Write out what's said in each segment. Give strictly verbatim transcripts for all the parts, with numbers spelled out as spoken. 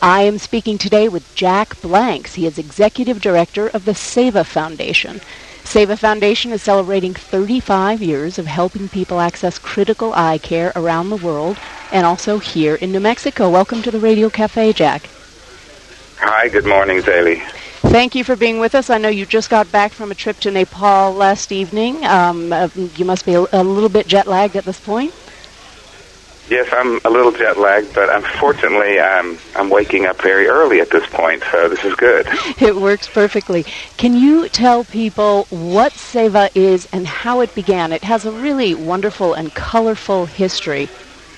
I am speaking today with Jack Blanks. He is Executive Director of the Seva Foundation. Seva Foundation is celebrating thirty-five years of helping people access critical eye care around the world and also here in New Mexico. Welcome to the Radio Cafe, Jack. Hi, good morning, Zaley. Thank you for being with us. I know you just got back from a trip to Nepal last evening. Um, uh, you must be a, a little bit jet-lagged at this point. Yes, I'm a little jet-lagged, but unfortunately I'm, I'm waking up very early at this point, so this is good. It works perfectly. Can you tell people what Seva is and how it began? It has a really wonderful and colorful history.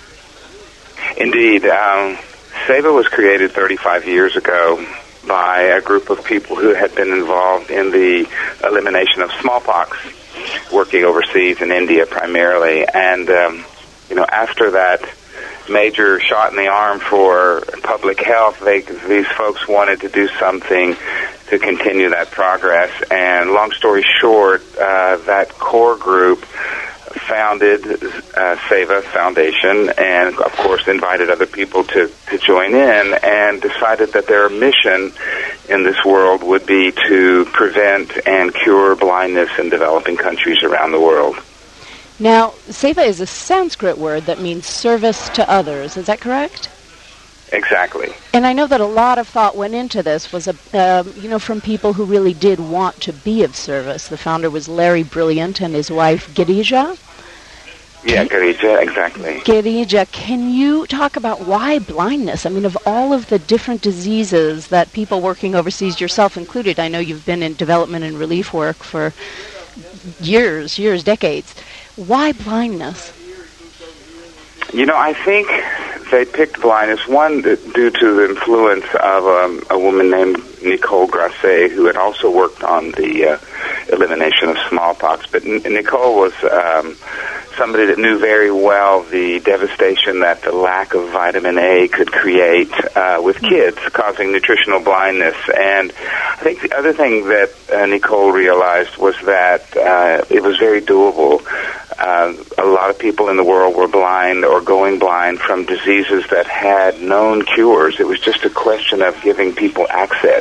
Indeed. Um, Seva was created thirty-five years ago by a group of people who had been involved in the elimination of smallpox, working overseas in India primarily. And, um, you know, after that major shot in the arm for public health, they, these folks wanted to do something to continue that progress. And long story short, uh, that core group founded uh, Seva Foundation and, of course, invited other people to, to join in and decided that their mission in this world would be to prevent and cure blindness in developing countries around the world. Now, Seva is a Sanskrit word that means service to others. Is that correct? Exactly. And I know that a lot of thought went into this, was, a, uh, you know, from people who really did want to be of service. The founder was Larry Brilliant and his wife, Girija. Yeah, Girija, exactly. Girija, can you talk about why blindness? I mean, of all of the different diseases that people working overseas, yourself included, I know you've been in development and relief work for years, years, decades. Why blindness? You know, I think they picked blindness, one, due to the influence of um, a woman named Nicole Grasset, who had also worked on the uh, elimination of smallpox. But N- Nicole was um, somebody that knew very well the devastation that the lack of vitamin A could create uh, with kids, causing nutritional blindness. And I think the other thing that uh, Nicole realized was that uh, it was very doable. Uh, a lot of people in the world were blind or going blind from diseases that had known cures. It was just a question of giving people access.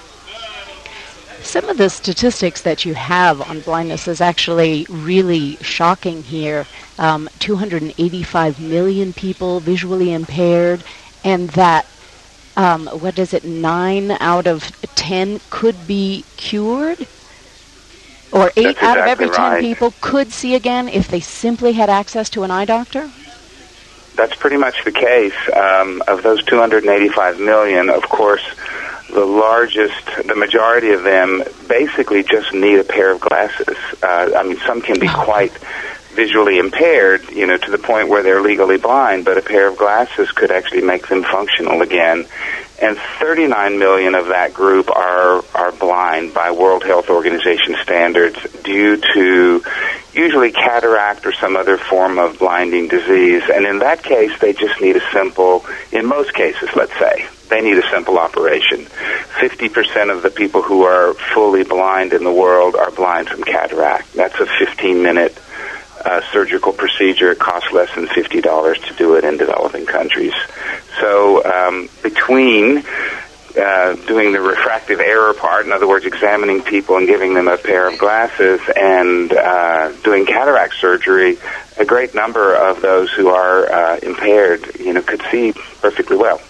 Some of the statistics that you have on blindness is actually really shocking here. Um, two hundred eighty-five million people visually impaired, and that, um, what is it, nine out of ten could be cured? Or eight That's out exactly of every ten right. people could see again if they simply had access to an eye doctor? That's pretty much the case. Um, of those two hundred eighty-five million, of course, the largest, the majority of them basically just need a pair of glasses. Uh, I mean, some can be quite visually impaired, you know, to the point where they're legally blind, but a pair of glasses could actually make them functional again. And thirty-nine million of that group are are blind by World Health Organization standards due to usually cataract or some other form of blinding disease. And in that case, they just need a simple, in most cases, let's say, they need a simple operation. fifty percent of the people who are fully blind in the world are blind from cataract. That's a fifteen-minute Uh, surgical procedure. It costs less than fifty dollars to do it in developing countries. So um, between uh, doing the refractive error part, in other words, examining people and giving them a pair of glasses, and uh, doing cataract surgery, a great number of those who are uh, impaired, you know, could see perfectly well.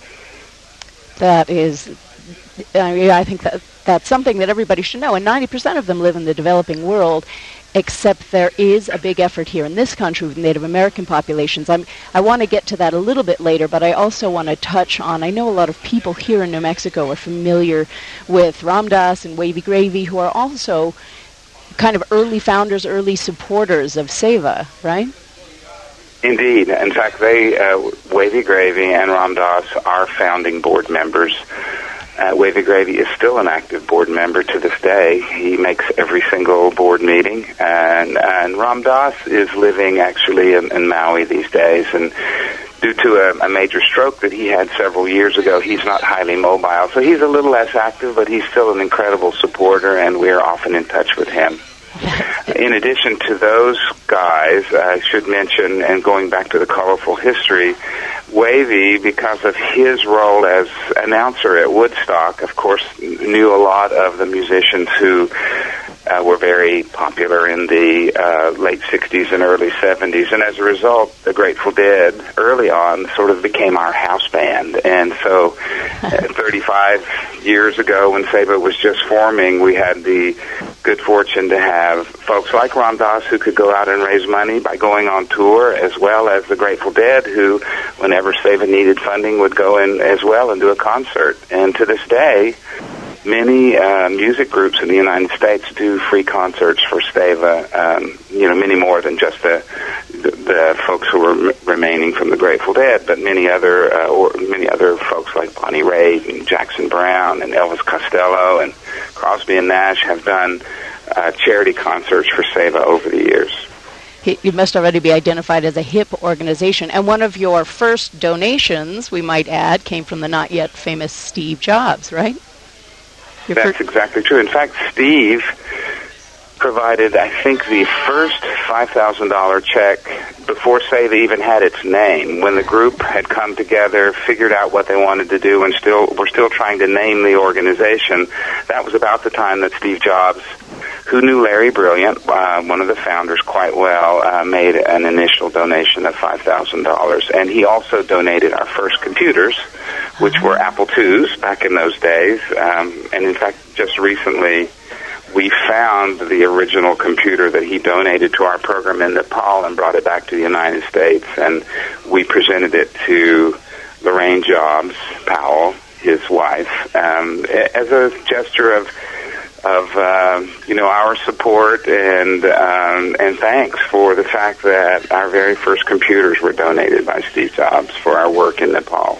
That is, I mean, I think that that's something that everybody should know. And ninety percent of them live in the developing world, except there is a big effort here in this country with Native American populations. I'm, I want to get to that a little bit later, but I also want to touch on, I know a lot of people here in New Mexico are familiar with Ram Dass and Wavy Gravy, who are also kind of early founders, early supporters of Seva, right? Indeed. In fact, they, uh, Wavy Gravy and Ram Dass are founding board members. Uh, Wavy Gravy is still an active board member to this day. He makes every single board meeting. And, and Ram Dass is living actually in, in Maui these days. And due to a, a major stroke that he had several years ago, he's not highly mobile. So he's a little less active, but he's still an incredible supporter, and we're often in touch with him. In addition to those guys, I should mention, and going back to the colorful history, Wavy, because of his role as announcer at Woodstock, of course, knew a lot of the musicians who uh, were very popular in the uh, late sixties and early seventies. And as a result, the Grateful Dead, early on, sort of became our house band. And so uh, thirty-five years ago, when Seva was just forming, we had the good fortune to have folks like Ram Dass who could go out and raise money by going on tour, as well as the Grateful Dead who, whenever Seva needed funding, would go in as well and do a concert. And to this day, many uh, music groups in the United States do free concerts for Seva, um, you know, many more than just the, the, the folks who were m- remaining from the Grateful Dead, but many other uh, or many other folks like Bonnie Raitt and Jackson Browne and Elvis Costello and Crosby and Nash have done uh, charity concerts for Seva over the years. You must already be identified as a hip organization. And one of your first donations, we might add, came from the not yet famous Steve Jobs, right? Your That's fir- exactly true. In fact, Steve provided, I think, the first five thousand dollars check before Seva even had its name. When the group had come together, figured out what they wanted to do, and still were still trying to name the organization, that was about the time that Steve Jobs, who knew Larry Brilliant, uh, one of the founders, quite well, uh, made an initial donation of five thousand dollars. And he also donated our first computers, which were Apple twos back in those days. Um, and in fact, just recently, we found the original computer that he donated to our program in Nepal and brought it back to the United States. And we presented it to Lorraine Jobs Powell, his wife, um, as a gesture of of uh, you know our support and um, and thanks for the fact that our very first computers were donated by Steve Jobs for our work in Nepal.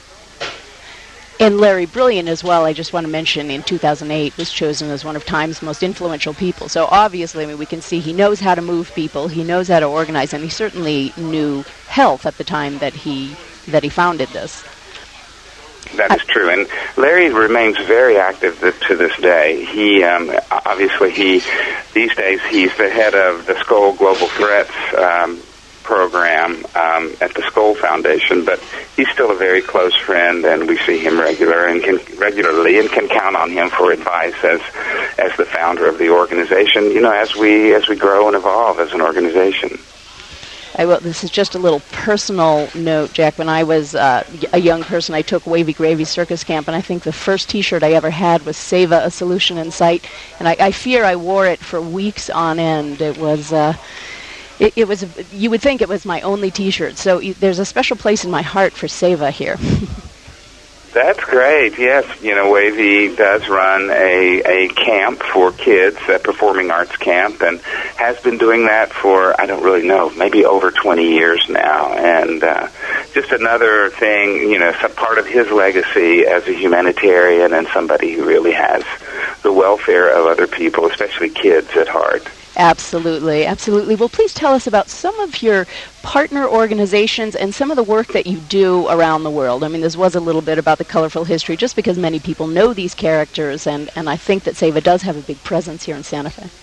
And Larry Brilliant as well, I just want to mention, in two thousand eight was chosen as one of Time's most influential people. So obviously, I mean, we can see he knows how to move people, he knows how to organize, and he certainly knew health at the time that he that he founded this. That is true, and Larry remains very active th- to this day. He um, obviously he these days he's the head of the Skoll Global Threats um, program um, at the Skoll Foundation, but he's still a very close friend, and we see him regular and can, regularly and can count on him for advice as as the founder of the organization. You know, as we as we grow and evolve as an organization. I will, this is just a little personal note, Jack. When I was uh, a young person, I took Wavy Gravy Circus Camp, and I think the first T-shirt I ever had was Seva, a solution in sight. And I, I fear I wore it for weeks on end. It was, uh, it, it was. You would think it was my only T-shirt. So e- there's a special place in my heart for Seva here. That's great. Yes, you know, Wavy does run a, a camp for kids, a performing arts camp, and has been doing that for, I don't really know, maybe over twenty years now. And uh, just another thing, you know, some part of his legacy as a humanitarian and somebody who really has the welfare of other people, especially kids, at heart. Absolutely, absolutely. Well, please tell us about some of your partner organizations and some of the work that you do around the world. I mean, this was a little bit about the colorful history, just because many people know these characters, and, and I think that Seva does have a big presence here in Santa Fe.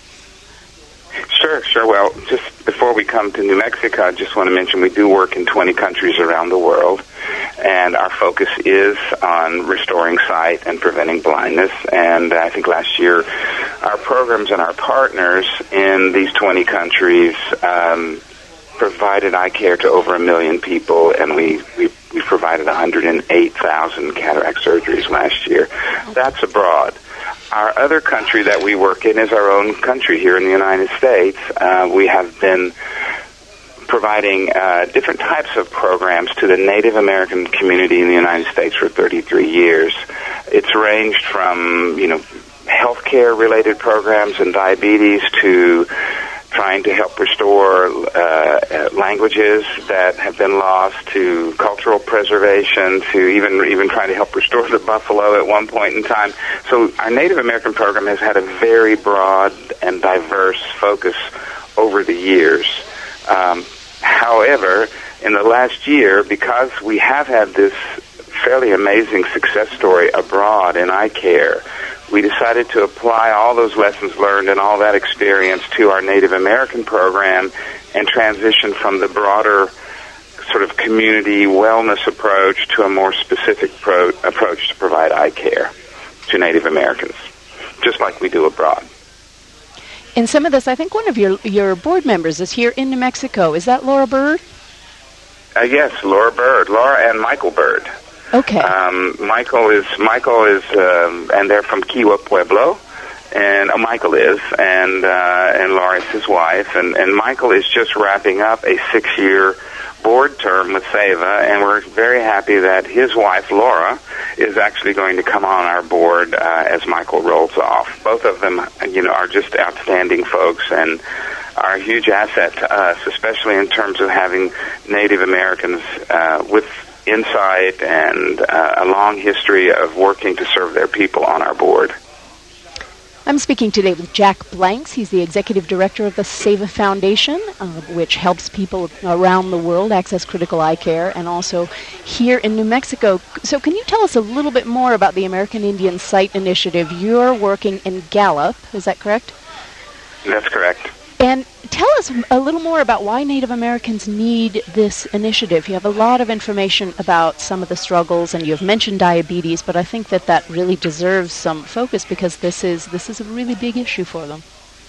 Sure, sure. Well, just before we come to New Mexico, I just want to mention we do work in twenty countries around the world, and our focus is on restoring sight and preventing blindness. And I think last year our programs and our partners in these twenty countries um, provided eye care to over a million people, and we, we, we provided one hundred eight thousand cataract surgeries last year. That's abroad. Our other country that we work in is our own country here in the United States. Uh, we have been providing uh, different types of programs to the Native American community in the United States for thirty-three years. It's ranged from, you know, healthcare related programs and diabetes to trying to help restore uh, languages that have been lost, to cultural preservation, to even even trying to help restore the buffalo at one point in time. So our Native American program has had a very broad and diverse focus over the years. Um, however, in the last year, because we have had this fairly amazing success story abroad in eye care, we decided to apply all those lessons learned and all that experience to our Native American program and transition from the broader sort of community wellness approach to a more specific pro- approach to provide eye care to Native Americans, just like we do abroad. And some of this, I think one of your your board members is here in New Mexico. Is that Laura Bird? Uh, yes, Laura Bird, Laura and Michael Bird. Okay. Um, Michael is Michael is, um, and they're from Kiowa Pueblo, and uh, Michael is, and uh, and Laura is his wife, and and Michael is just wrapping up a six-year board term with SEVA, and we're very happy that his wife Laura is actually going to come on our board uh, as Michael rolls off. Both of them, you know, are just outstanding folks and are a huge asset to us, especially in terms of having Native Americans uh, with insight and uh, a long history of working to serve their people on our board. I'm speaking today with Jack Blanks. He's the executive director of the SEVA Foundation, uh, which helps people around the world access critical eye care, and also here in New Mexico. So can you tell us a little bit more about the American Indian Sight Initiative? You're working in Gallup, is that correct? That's correct. And tell us a little more about why Native Americans need this initiative. You have a lot of information about some of the struggles, and you've mentioned diabetes, but I think that that really deserves some focus because this is this is a really big issue for them.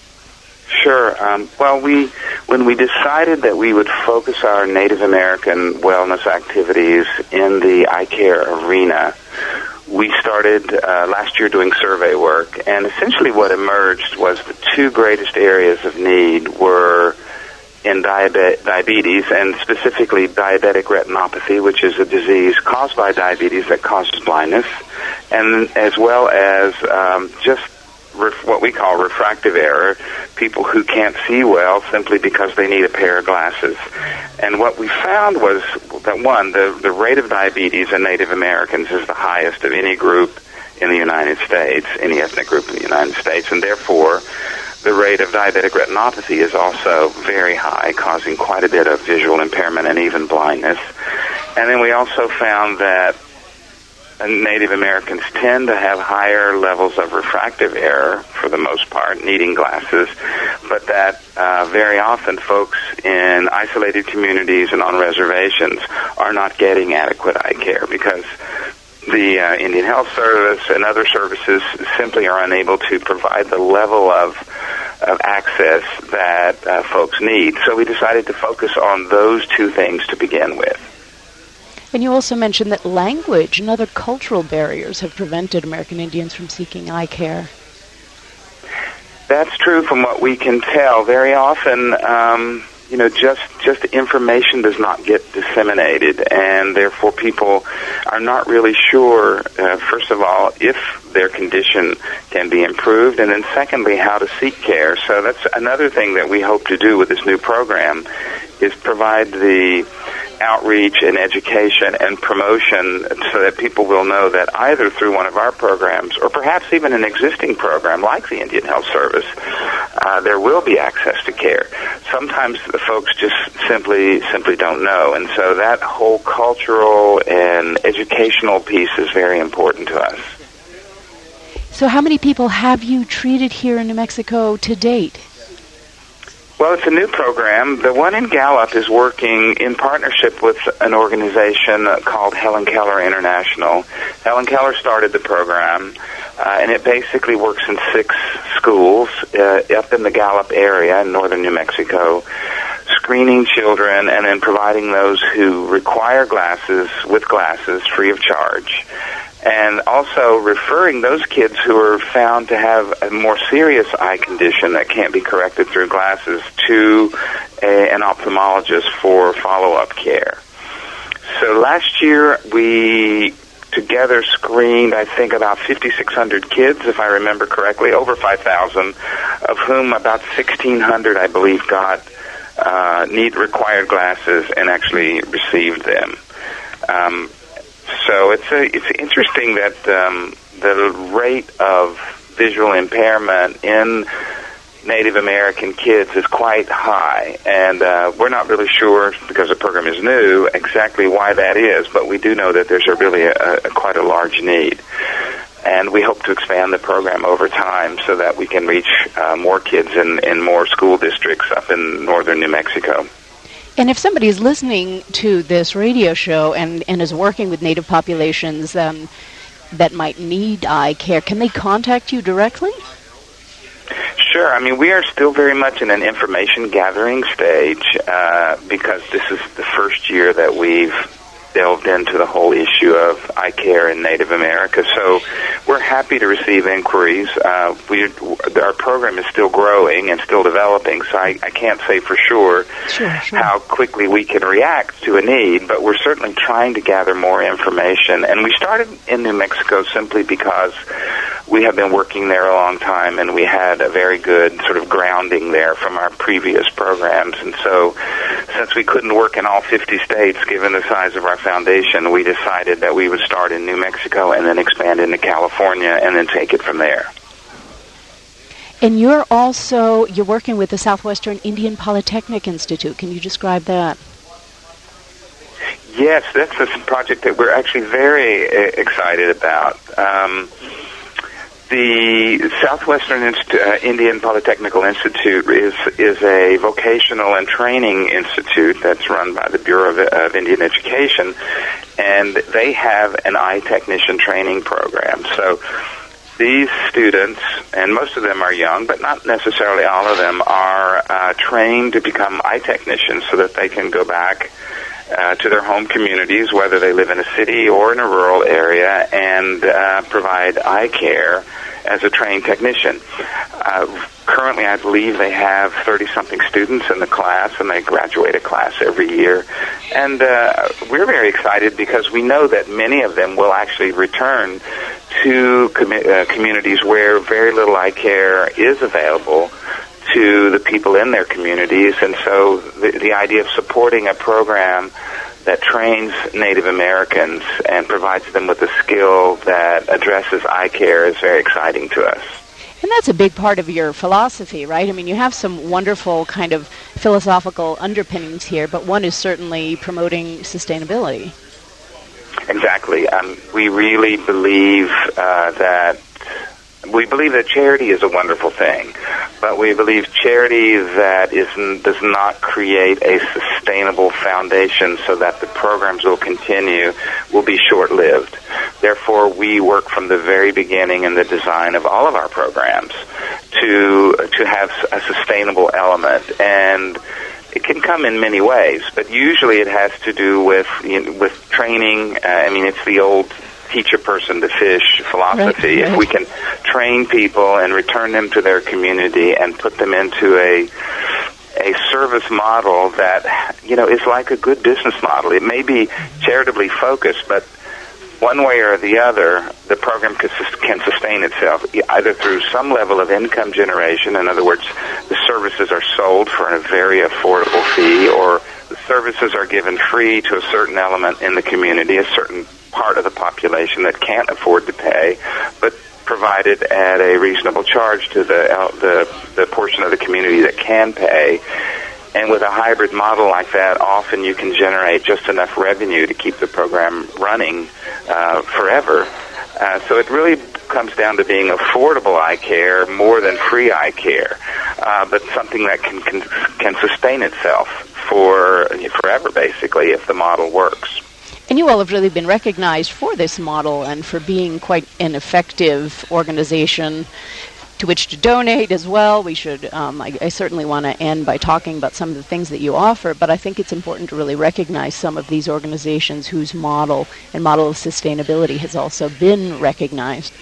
Sure. Um, well, we when we decided that we would focus our Native American wellness activities in the eye care arena, we started uh, last year doing survey work, and essentially what emerged was the two greatest areas of need were in diabe- diabetes, and specifically diabetic retinopathy, which is a disease caused by diabetes that causes blindness, and as well as um, just ref- what we call refractive error, people who can't see well simply because they need a pair of glasses. And what we found was that, one, the, the rate of diabetes in Native Americans is the highest of any group in the United States, any ethnic group in the United States, and therefore the rate of diabetic retinopathy is also very high, causing quite a bit of visual impairment and even blindness. And then we also found that Native Americans tend to have higher levels of refractive error, for the most part, needing glasses, but that uh, very often folks in isolated communities and on reservations are not getting adequate eye care because the uh, Indian Health Service and other services simply are unable to provide the level of, of access that uh, folks need. So we decided to focus on those two things to begin with. And you also mentioned that language and other cultural barriers have prevented American Indians from seeking eye care. That's true from what we can tell. Very often, um, you know, just just information does not get disseminated, and therefore people are not really sure, uh, first of all, if their condition can be improved, and then secondly, how to seek care. So that's another thing that we hope to do with this new program, is provide the outreach and education and promotion so that people will know that either through one of our programs or perhaps even an existing program like the Indian Health Service, uh, there will be access to care. Sometimes the folks just simply simply don't know, and so that whole cultural and educational piece is very important to us. So how many people have you treated here in New Mexico to date? Well, it's a new program. The one in Gallup is working in partnership with an organization called Helen Keller International. Helen Keller started the program, uh, and it basically works in six schools uh, up in the Gallup area in northern New Mexico, screening children and then providing those who require glasses with glasses free of charge, and also referring those kids who are found to have a more serious eye condition that can't be corrected through glasses to a, an ophthalmologist for follow-up care. So last year we together screened, I think, about fifty-six hundred kids, if I remember correctly, over five thousand, of whom about sixteen hundred, I believe, got uh, need required glasses and actually received them. Um, So it's a, it's interesting that um, the rate of visual impairment in Native American kids is quite high, and uh, we're not really sure, because the program is new, exactly why that is, but we do know that there's a really a, a, quite a large need. And we hope to expand the program over time so that we can reach uh, more kids in, in more school districts up in northern New Mexico. And if somebody is listening to this radio show and, and is working with Native populations um, that might need eye care, can they contact you directly? Sure. I mean, we are still very much in an information gathering stage uh, because this is the first year that we've delved into the whole issue of eye care in Native America. So we're happy to receive inquiries. Uh, we, our program is still growing and still developing, so I, I can't say for sure, sure, sure how quickly we can react to a need, but we're certainly trying to gather more information. And we started in New Mexico simply because we have been working there a long time, and we had a very good sort of grounding there from our previous programs. And so since we couldn't work in all fifty states, given the size of our foundation, we decided that we would start in New Mexico and then expand into California and then take it from there. And you're also, you're working with the Southwestern Indian Polytechnic Institute. Can you describe that? Yes, that's a project that we're actually very uh, excited about. Um, The Southwestern Inst- uh, Indian Polytechnical Institute is is a vocational and training institute that's run by the Bureau of, of Indian Education, and they have an eye technician training program. So these students, and most of them are young, but not necessarily all of them, are uh, trained to become eye technicians so that they can go back Uh, to their home communities, whether they live in a city or in a rural area, and uh, provide eye care as a trained technician. Uh, currently, I believe they have thirty-something students in the class, and they graduate a class every year. And uh, we're very excited because we know that many of them will actually return to com- uh, communities where very little eye care is available to the people in their communities. And so the, the idea of supporting a program that trains Native Americans and provides them with a skill that addresses eye care is very exciting to us. And that's a big part of your philosophy, right? I mean, you have some wonderful kind of philosophical underpinnings here, but one is certainly promoting sustainability. Exactly. Um, we really believe uh, that We believe that charity is a wonderful thing, but we believe charity that is, does not create a sustainable foundation so that the programs will continue will be short-lived. Therefore, we work from the very beginning in the design of all of our programs to to have a sustainable element, and it can come in many ways, but usually it has to do with you know, with training. Uh, I mean, it's the old teach a person to fish philosophy. Right, right. If we can train people and return them to their community and put them into a a service model that, you know, is like a good business model. It may be charitably focused, but one way or the other, the program can sustain itself, either through some level of income generation. In other words, the services are sold for a very affordable fee, or the services are given free to a certain element in the community, a certain part of the population that can't afford to pay, but provided at a reasonable charge to the, uh, the the portion of the community that can pay. And with a hybrid model like that, often you can generate just enough revenue to keep the program running uh, forever. Uh, so it really comes down to being affordable eye care more than free eye care, uh, but something that can, can can sustain itself for forever, basically, if the model works. And you all have really been recognized for this model and for being quite an effective organization to which to donate as well. We should, um, I, I certainly want to end by talking about some of the things that you offer, but I think it's important to really recognize some of these organizations whose model and model of sustainability has also been recognized.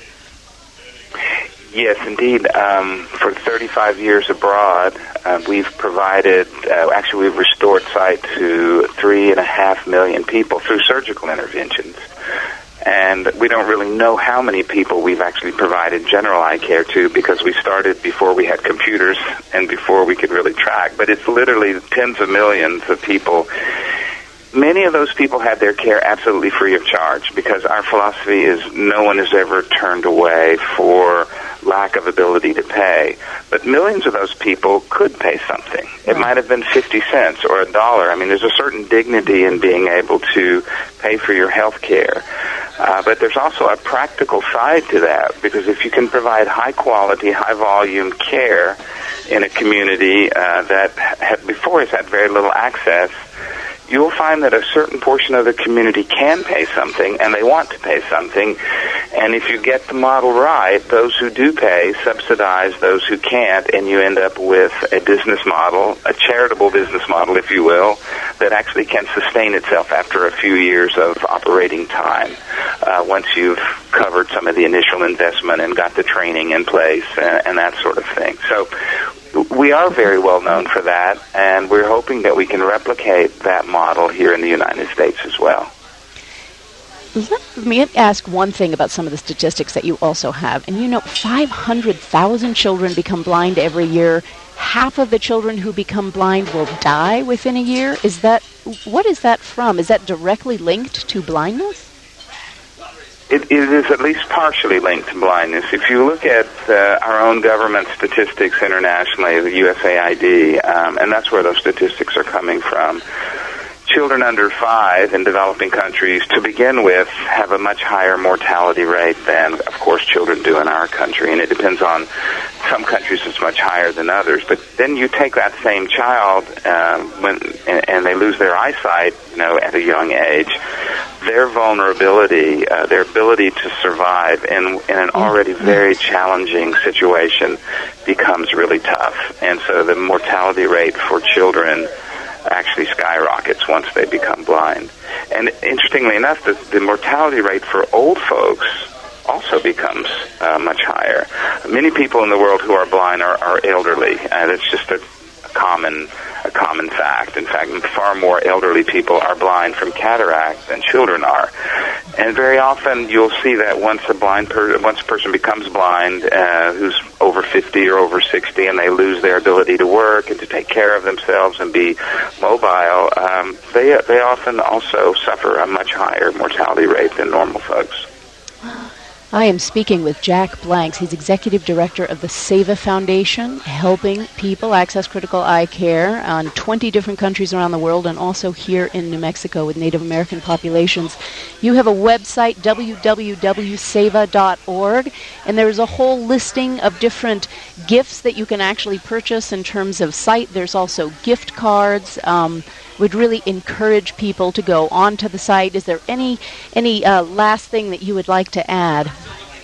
Yes, indeed. Um, for thirty-five years abroad, uh, we've provided, uh, actually we've restored sight to three and a half million people through surgical interventions. And we don't really know how many people we've actually provided general eye care to, because we started before we had computers and before we could really track. But it's literally tens of millions of people. Many of those people had their care absolutely free of charge, because our philosophy is no one is ever turned away for lack of ability to pay. But millions of those people could pay something. It might have been fifty cents or a dollar. I mean, there's a certain dignity in being able to pay for your health care. Uh, but there's also a practical side to that, because if you can provide high-quality, high-volume care in a community uh, that had, before has had very little access, you'll find that a certain portion of the community can pay something, and they want to pay something. And if you get the model right, those who do pay subsidize those who can't, and you end up with a business model, a charitable business model, if you will, that actually can sustain itself after a few years of operating time, uh, once you've covered some of the initial investment and got the training in place and, and that sort of thing. So we are very well known for that, and we're hoping that we can replicate that model here in the United States as well. Let me ask one thing about some of the statistics that you also have. And you know, five hundred thousand children become blind every year. Half of the children who become blind will die within a year. Is that, what is that from? Is that directly linked to blindness? It, it is at least partially linked to blindness. If you look at uh, our own government statistics internationally, the U S A I D, um, and that's where those statistics are coming from, children under five in developing countries, to begin with, have a much higher mortality rate than, of course, children do in our country. And it depends on some countries, it's much higher than others. But then you take that same child uh, when and, and they lose their eyesight, you know, at a young age. Their vulnerability, uh, their ability to survive in, in an already very challenging situation becomes really tough. And so the mortality rate for children actually skyrockets once they become blind. And interestingly enough, the, the mortality rate for old folks also becomes uh, much higher. Many people in the world who are blind are, are elderly, and it's just a, a common a common fact. In fact, far more elderly people are blind from cataract than children are. And very often you'll see that once a blind per- once a person becomes blind, uh, who's over fifty or over sixty, and they lose their ability to work and to take care of themselves and be mobile, um, they they often also suffer a much higher mortality rate than normal folks. I am speaking with Jack Blanks. He's Executive Director of the SEVA Foundation, helping people access critical eye care on twenty different countries around the world and also here in New Mexico with Native American populations. You have a website, w w w dot seva dot org, and there's a whole listing of different gifts that you can actually purchase in terms of sight. There's also gift cards. Um, would really encourage people to go onto the site. Is there any any uh, last thing that you would like to add?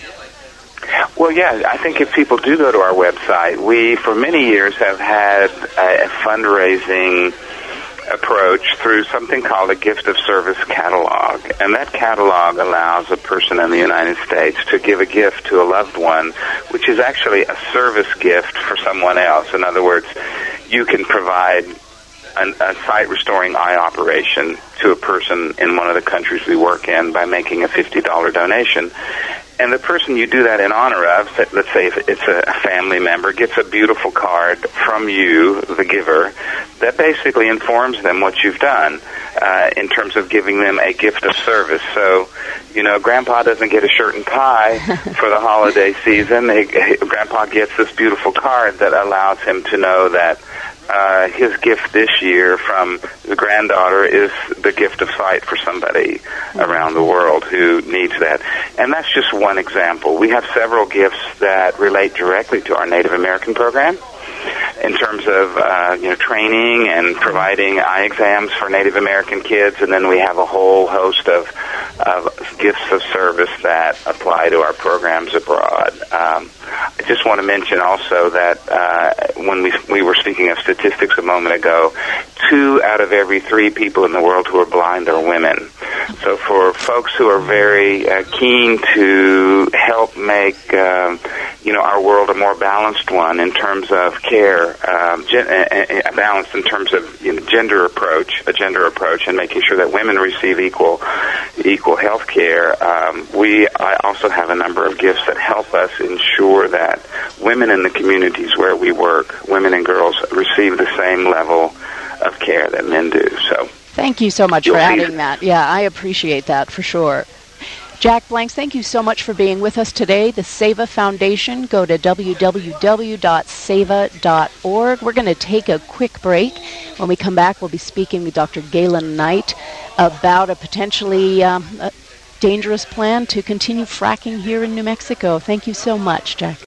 Well, yeah, I think if people do go to our website, we, for many years, have had a, a fundraising approach through something called a gift of service catalog. And that catalog allows a person in the United States to give a gift to a loved one, which is actually a service gift for someone else. In other words, you can provide An, a sight-restoring eye operation to a person in one of the countries we work in by making a fifty dollars donation. And the person you do that in honor of, let's say if it's a family member, gets a beautiful card from you, the giver, that basically informs them what you've done uh, in terms of giving them a gift of service. So, you know, Grandpa doesn't get a shirt and tie for the holiday season. He, Grandpa gets this beautiful card that allows him to know that Uh, his gift this year from the granddaughter is the gift of sight for somebody around the world who needs that. And that's just one example. We have several gifts that relate directly to our Native American program in terms of uh, you know, training and providing eye exams for Native American kids, and then we have a whole host of, of gifts of service that apply to our programs abroad. Um, I just want to mention also that uh, when we we were speaking of statistics a moment ago, two out of every three people in the world who are blind are women. So for folks who are very uh, keen to help make um, you know our world a more balanced one in terms of care, um, gen- a balanced in terms of you know, gender approach, a gender approach, and making sure that women receive equal equal health care. Um, we I also have a number of gifts that help us ensure that women in the communities where we work, women and girls, receive the same level of care that men do. So, thank you so much for adding that. Yeah, I appreciate that for sure. Jack Blanks, thank you so much for being with us today. The SEVA Foundation. Go to w w w dot seva dot org. We're going to take a quick break. When we come back, we'll be speaking with Doctor Galen Knight about a potentially um, a dangerous plan to continue fracking here in New Mexico. Thank you so much, Jack.